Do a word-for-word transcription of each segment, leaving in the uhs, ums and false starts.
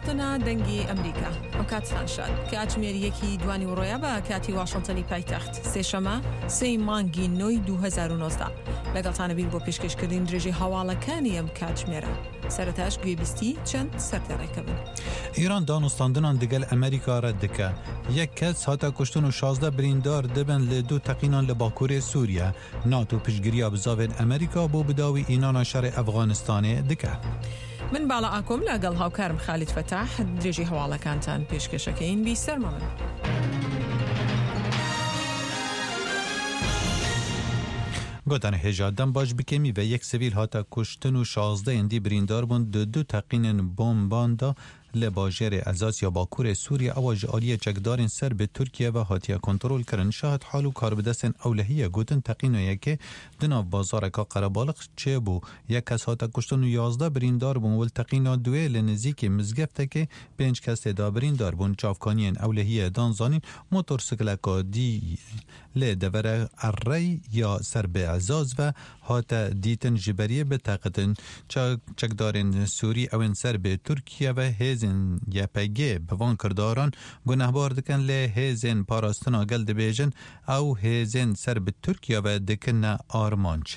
داخستنا دەنگی ئەمریکا ئەو کاتتان شاد کە ئاچمێریەکی دوانی وڕۆیە بە کاتی واشنتنی پایتەخت سێشەمە سێی مانگی نۆی دوو هەزار و نۆزدە لەگەڵتانە بیر بۆ پێشکەشکردن درێژەی هەواڵەکانی ئەم کاتژمێرە. سەرەتاش گوێبیستی چەند سەردەڕێکە بن. ایران دانوستاندنان دگل امریکا را دکه. یک کس هاتا کشتن و شازده بریندار دبن لدو تقینان لباکور سوریه. ناتو پشگیریا بزاوین امریکا بو بداوی اینان شر افغانستان دکه. من بالا ئاکۆم لەگەڵ هاوکارم خالید فتاح درێژی هەواڵەکانتان پێشکەشەکەین بیسەرمە من. گوتن هجادم باش بکمی و یک سویل هاتا کشتن و شازده اندی بریندار بند دو دو تقین بومباندا لباجر ازاس یا باکور سوریه اواج آلی چکدارین سر به ترکیه و هاتیه کنترول کرن. شاهد حال و کار بدستن اولهیه گوتن تقینویه که دنا بازارکا قربالق چه بو یک کس هاتا کشتن و یازده بریندار بون ول تقینا دوی لنزیک مزگفته که پنج کس دا بریندار بون. چافکانین اولهیه دانزانین موتورسیکلکا دی لی دوره اری یا سر به ازاز و هاتا دیتن جبریه به تاقتن چکدارین سوری اوین سر به ترکیه و هزین یا پیگه بوان کرداران گناهبار دکن لی هزین پاراستنا گل دبیجن او هزین سر به ترکیه و دکن آرمانچ.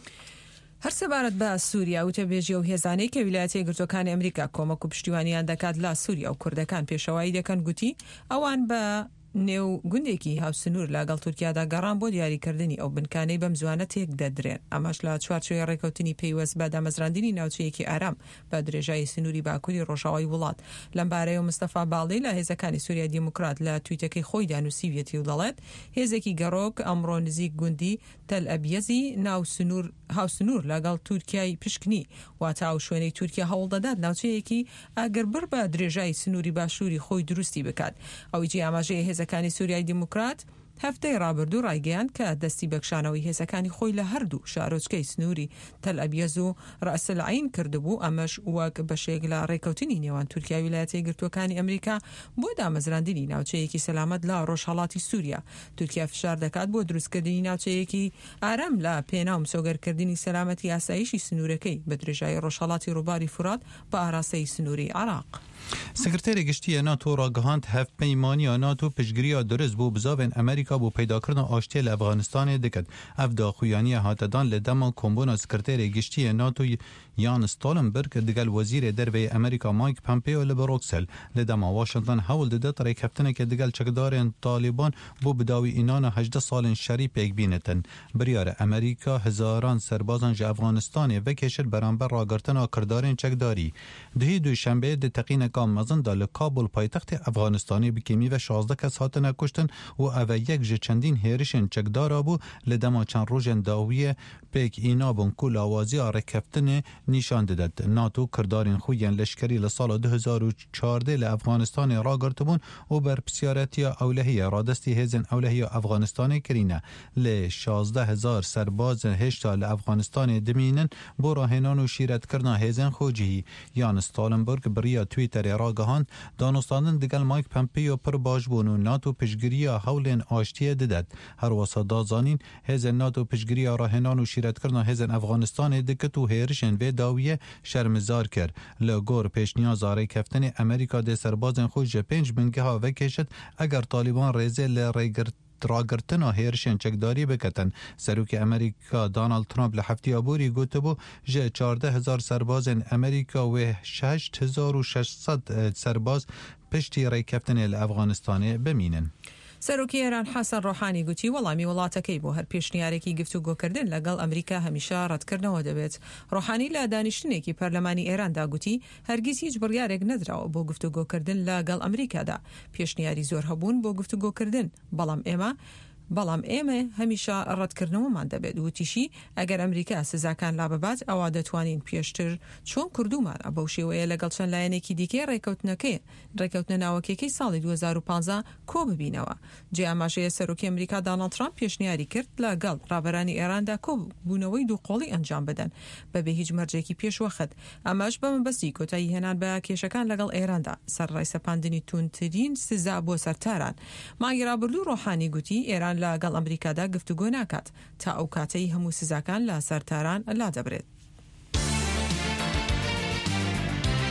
هەر سەبارەت بە سووریا وتەبێژی و هێزانەی کە ویلایەتە یەکگرتووەکانی ئەمریکا کۆمەک و پشتیوانیان دەکات لە سووریا و کوردەکان پێشەوایی دەکەن گوتی ئەوان بە نێو گوندێکی هاوسنوور لەگەڵ تورکیادا گەڕان بۆ دیاریکردنی ئەو بنکانەی بەم زوانە تێک دەدرێن. ئەمەش لە چوارچێوەی ڕێکەوتنی پەیوەست بە دامەزراندنی ناوچەیەکی ئارام بە درێژایی سنووری باکووری ڕۆژاوای وڵات. لەم بارەیە مستەفا باڵی لە هێزەکانی سووریا دیموکرات لە تویتەکەی خۆی دانووسیویەتی و دەڵێت هێزێکی گەڕۆک ئەمڕۆ نزیک گوندی تەل ئەبیەزی ناوسنوور هاوسنوور لەگەڵ تورکیای پشکنی واتە ئەو شوێنەی تورکیا هەوڵ دەدات ناوچەیەکی ئاگربر بە درێژایی سنووری باشووری خۆی دروستی بکات. ئەویجی ئاماژەی هێزەکانی سووریای دیموکرات هەفتەی ڕابردوو ڕایگەیاند کە دەستی بەکشانەوەی هێزەکانی خۆی لە هەردوو شارۆچکەی سنووری تەل ئەبیەز و ڕەسەلعین کردبوو. ئەمەش وەک بەشێک لە ڕێکەوتنی نێوان تورکیا و ویلایەتە یەکگرتووەکانی ئەمریکا بۆ دامەزراندنی ناوچەیەکی سەلامەت لە ڕۆژهەڵاتی سووریا. تورکیا فشار دەکات بۆ دروستکردنی ناوچەیەکی ئارام لە پێناو مسۆگەرکردنی سەلامەتی ئاسایشی سنوورەکەی بە درێژایی ڕۆژهەڵاتی ڕووباری فورات بە ئاراستەی سنووری عراق. سکرتر گشتی ناتو را گهاند هفت پیمانی ناتو پشگیری درست بو بزاوین امریکا بو پیدا کردن آشتی لافغانستان دکد. افدا خویانی هاتدان لدما کمبونا سکرتر گشتی ناتو یان استالنبرگ دگل وزیر دروی امریکا مایک پامپیو لبروکسل لدما واشنطن حول دده طریق هفتنه که دگل چکدارین طالبان بو بداوی اینان هجده سال شری پیک بینتن. بریار امریکا هزاران سربازان جه افغانستان وکشت برانبر راگرتن کردارین چکداری. دهی دوشنبه ده تقین کام مزن دال کابل پایتخت افغانستانی بکیمی و شازده کس هاتن کشتن و او یک جه چندین هیرشن چکدارا بو لدما چند روژن داویه پیک اینا بون کل آوازی آرکفتن نشان دادد. ناتو کردارین خوین لشکری لسال دو هزار و چهارده لافغانستان را گرتبون و بر پسیارتی اولهی رادستی هزن اولهی افغانستان کرینه ل شازده هزار سرباز هشتا لافغانستان دمینن بو راهنان و شیرت کرنا هزن خوجی. یان استالنبرگ بریا تویتر راگهان دانستاندن دگل مایک پمپیو پر باش بون و ناتو پشگیری حولین آشتی ددد. هر واسه زانین هزن ناتو پشگیری راهنان و شیرت کرنا هزن افغانستان دکت و هیرشن و داویه شرمزار کرد. لگور پیش نیاز آره کفتن امریکا ده سربازن خود جه پنج بنگه ها وکشت اگر طالبان ریزه لریگرد راگرتن و هیرشن چکداری بکتن. سروک امریکا دانالد ترامپ لحفتی آبوری گوته بو جه چارده هزار سرباز امریکا و ششت هزار و ششصد سرباز پشتی ری کفتن الافغانستان بمینن. سەرۆکی ئێران حەسەن ڕۆحانی گوتی وەڵامی وڵاتەکەی بۆ هەر پێشنیارێکی گفتوگۆکردن لەگەڵ ئەمریکا هەمیشە ڕەتکردنەوە دەبێت. ڕۆحانی لە دانیشتنێکی پەرلەمانی ئێراندا گوتی هەرگیز هیچ بڕیارێک نەدراوە بۆ گفتوگۆکردن لەگەڵ ئەمریکادا. پێشنیاری زۆر هەبوون بۆ گفتوگۆکردن بەڵام ئێمە بەڵام ئێمە هەمیشە ڕەتکردنەوەمان دەبێت. وتیشی ئەگەر ئەمریکا سزاکان لا ببات ئەوا دەتوانین پێشتر چۆن کردومان بەو شێوەیە لەگەڵ چەند لایەنێکی دیکەی ڕێکەوتنەکەی ڕێکەوتنە ناوەکیەکەی ساڵی دوو هەزار و پانزە کۆ ببینەوە. جێ ئاماژەیە سەرۆکی ئەمریکا دانالد ترامپ پێشنیاری کرد لەگەڵ ڕابەرانی ئێراندا کۆبوونەوەی دووقۆڵی ئەنجام بدەن بەبێ هیچ مەرجێکی پێشوەخت. ئەمەش بە مەبەستی کۆتایی هێنان بە کێشەکان لەگەڵ ئێراندا سەر ڕایسەپاندنی توندترین سزا بۆ سەرتاران. مانگی ڕابردوو ڕۆحانی گوتی ئێران لەگەڵ ئەمریکادا گفتوگۆ ناکات تا ئەو کاتەی هەموو سزاکان لە سەرتاران لا دەبرێت.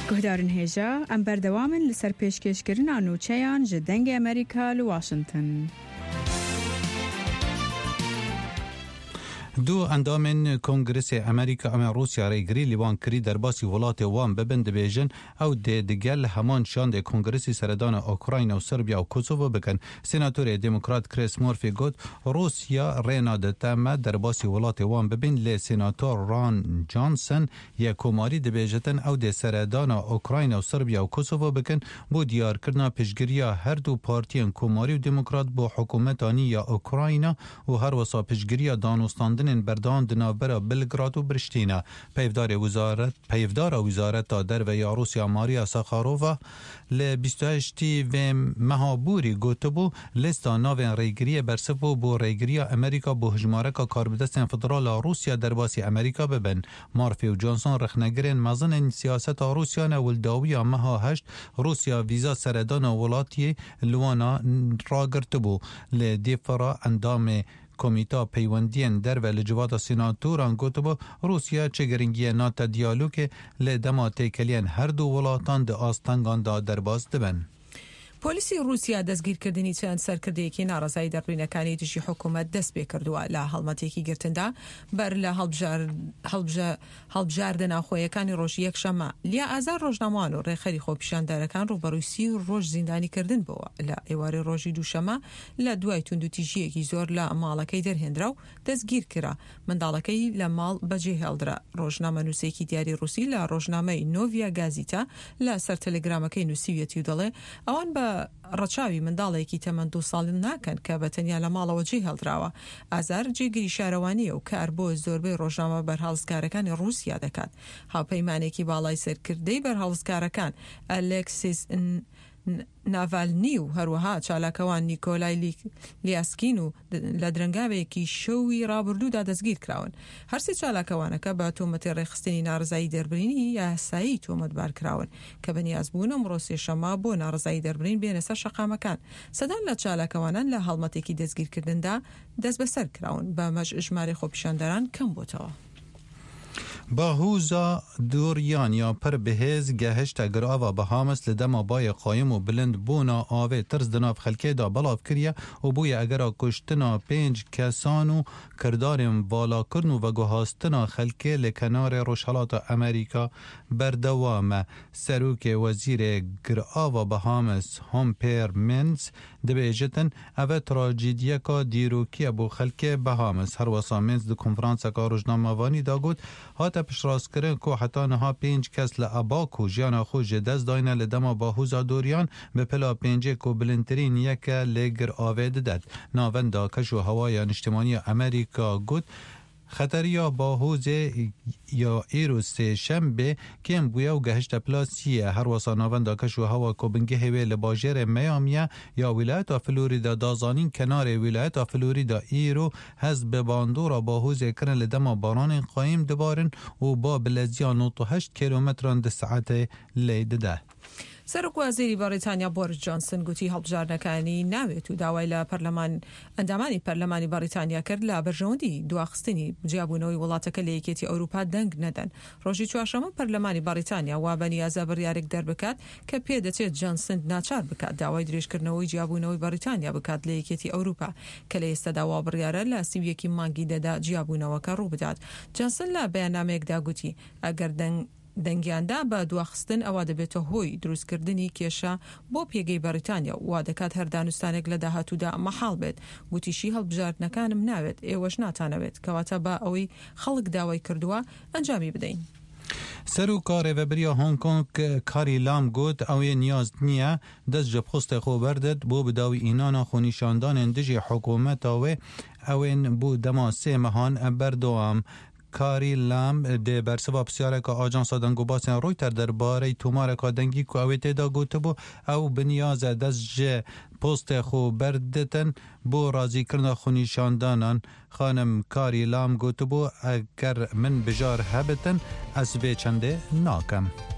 گهدارن هجا ام بردوامن لسر پیشکشکرنا نوچیان جدنگ امریکا لواشنطن. دو اندام کنگرس امریکا اما روسیا ریگری لیوان کری در باسی ولات وان ببند بیجن او ده دگل همان شان ده کنگرسی سردان اوکراین و سربیا و کوسوو بکن. سناتور دموکرات کریس مورفی گفت روسیا رینا ده تم در باسی ولات وان ببین لی سناتور ران جانسن یا کوماری ده بیجتن او ده سردان اوکراین و سربیا و کوسوو بکن بو دیار کرنا پشگریا هر دو پارتیان کوماری و دموکرات بو حکومتانی یا اوکراین و هر وسا پشگریا دانستاندن بردان دنابرا بلگراد و برشتینا. پیفدار وزارت پیفدار وزارت در و یا روسیا ماریا ساخارووا ل بیست و هشت و مهابوری گوتبو لیستا ناوین ریگری برسفو بو ریگری امریکا بو هجمارکا کاربدستن فدرال روسیا در باسی امریکا ببن. مارفی و جانسون رخنگرین مزن سیاست روسیا نولداوی مها هشت روسیا ویزا سردان ولاتی لوانا راگرتبو ل دیفرا اندام کمیتا پیوندین در و لجوات سناتوران گوتبو روسیا چگرنگی ناتا دیالوگ لدما تیکلین هر دو ولاتان ده آستانگان دا در باز دبن. پۆلیسی رووسیا دەستگیرکردنی چەند سەرکردەیەکی ناڕزایی دەربڕینەکانی دژی حکوومەت دەست پێ کردووە لە هەڵمەتێکی گرتندا بەر لە هەڵبژاردە ناوخۆیەکانی ڕۆژی یەکشەممە. لیا ئازار ڕۆژنامەوان و ڕێخەری خۆپیشاندارەکان ڕوبەڕووی سی ڕۆژ زیندانیکردن بووە لە ئێوارەی ڕۆژی دووشەممە لە دوای توندوتیژیەکی زۆر لە ماڵەکەی دەرهێنرا و دەستگیر کرا. منداڵەکەی لە ماڵ بەجێ هێڵدرا. ڕۆژنامە نووسێکی دیاری رووسی لە ڕۆژنامەی نۆڤیا گازیتا لە سەر تەلەگرامەکەی نووسیویەتی و دەڵێ ئەوان بە ڕەچاوی منداڵێکی تەمەند دو ساڵ ناکەن کە بەتەنیا لە ماڵەوە جێ هەڵدراوە. ئازار جێگیری شارەوانیە و کار بۆ زۆربەی ڕۆژنامە بەرهەڵسکارەکانی رووسیا دەکات. هاوپەیمانێکی باڵای سەرکردەی بەرهەڵسکارەکان ئەلێکسیس ناڤالنی و هەروەها چالاکەوان نیکۆلای لیاسکین و لە درەنگاوێکی شەوی ڕابردوودا دەستگیر کراون. هەرسێ چالاکەوانەکە بە تۆمەتی ڕێخستنی ناڕزایی دەربڕینی یاسایی تۆمەتبار کراون کە بەنیاز بوون ئەمڕۆ سێشەممە بۆ ناڕزایی دەربڕین بێنە سەر شەقامەکان. سەدان لە چالاکەوانان لە هەڵمەتێکی دەستگیرکردندا دەست بەسەر کراون بە مەژ ژمارە خۆپیشانداران کەم بۆتەوە. باهوزا دوریان یا پر بهز گهشت گراوا بهامس لدما بای قایم و بلند بونا آوه ترز دناف خلکه دا بلاف کریه و بوی اگر کشتنا پنج کسانو کردارم والا کرنو و گوهاستنا خلکه لکنار روشالات امریکا بردوام. سروک وزیر گراوا بهامس هم پر منز دبیجتن اوه تراجیدیه که دیروکی ابو خلکه بهامس هر واسا منز دو کنفرانس که روشناموانی دا گود هات پش راست کرن که حتی نها پنج کس لعباکو جیانا خوش دست داینه لدما باهوزا دوریان به پلا پنجه که بلندترین یک لگر آوید داد. ناوندا کشو هوای اجتماعی امریکا گود خطریا باهوز یا ایروس شنبه کم بویا و گهشت پلاسیه هر واسا ناوندا کشو هوا کوبنگه هوی لباجر میامیا یا ولایت فلوریدا دازانین کنار ولایت فلوریدا ایرو هز به باندورا باهوز کرن لدما باران قایم دبارن و با بلزیا نوت و هشت کیلومتران ده ساعت لید ده. سەرۆک وەزیری بەریتانیا بۆریس جانسن گوتی هەڵبژاردنەکانی ناوێت و داوای لە پەرلەمان ئەندامانی پەرلەمانی بەریتانیا کرد لە بەرژەوەندی دواخستنی جیابوونەوەی وڵاتەکە لە یەکێتی ئەوروپا دەنگ نەدەن. ڕۆژی چوارشەممە پەرلەمانی بەریتانیا وا بەنیازە بڕیارێک دەربکات کە پێدەچێت جانسن ناچار بکات داوای درێژکردنەوەی جیابوونەوەی بەریتانیا بکات لە یەکێتی ئەوروپا کە لە ئێستا داوا بڕیارە لە سیویەکی مانگی دەدا جیابوونەوەکە ڕوو بدات. جانسن لە بەیاننامەیەکدا گوتی ئەگەر دەنگ دەنگیاندا بە دواخستن ئەوا دەبێتە هۆی دروستکردنی کێشە بۆ پێگەی بەریتانیا وا دەکات هەر دانوستانێک لە داهاتوودا مەحاڵ بێت. گوتیشی هەڵبژاردنەکانم ناوێت ئێوەش ناتانەوێت کەواتە بە ئەوەی خەڵک داوای کردووە ئەنجامی بدەین. سروکا ریوبریا هنگ کنگ کاری لام گوت اوی نیاز نیه دست جب خست خو بردد بو بداوی اینانا خونیشاندان اندجی حکومت اوی اوین بو دما سه مهان بردوام. کاری لام ده برسوا بسیاره که آجانس دنگو باسن رویتر درباره توماره که دنگی که اوی تیدا گوته بو او بنیاز دست جه پست خو بردتن بو رازی کرن خونیشاندانان. خانم کاری لام گوته بو اگر من بجار هبتن از وی چنده ناکم.